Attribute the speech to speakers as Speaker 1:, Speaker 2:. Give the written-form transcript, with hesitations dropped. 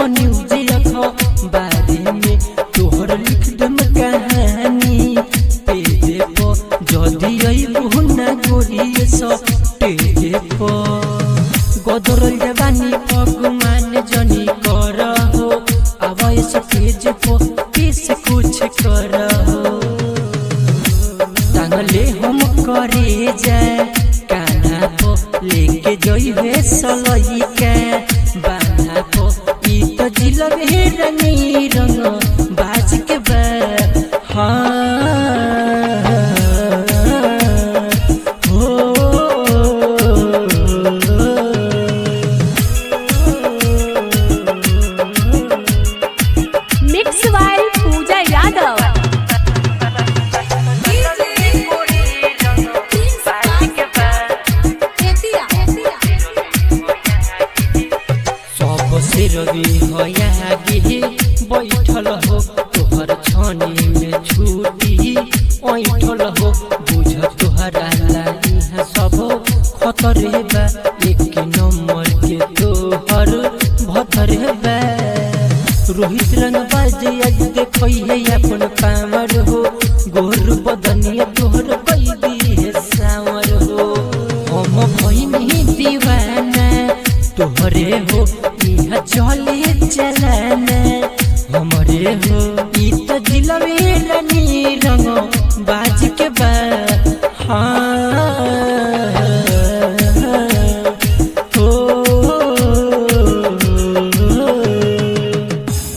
Speaker 1: News बारे में तोहर लिख दम कहानी पेजे पो जदी अइबू ना गोरी स्टेज पो गदरल जवानी भगवान जनी कर हो आवाज स्टेज पो किस कुछ कर हो टांगले हम करे जाए काना पो लेके जइबे सलई के बाना पो ई तो जिलबे रंगी रंग बाज के बा
Speaker 2: मिक्स बाय पूजा यादव।
Speaker 1: रवि होया गे बैठल हो तोहर छानी में छूटी ऐठल हो बुझ तोहरा लागी सब खतरे बा एक नंबर के तोहर भतर बा रोहित रंग बाज आज देखै अपन पावर हो गोर बदनिया तोहर कई दी है सावर हो हम भइनी दीवाना तोहरे हो